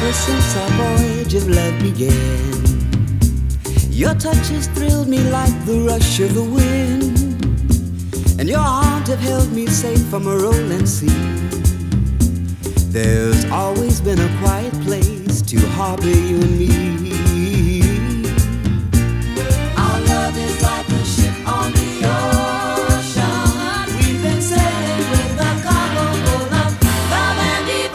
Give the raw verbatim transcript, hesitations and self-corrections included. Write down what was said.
ever since our voyage of love began. Your touch has thrilled me like the rush of the wind, and your arms have held me safe from a rolling sea. There's always been a quiet place to harbor you and me.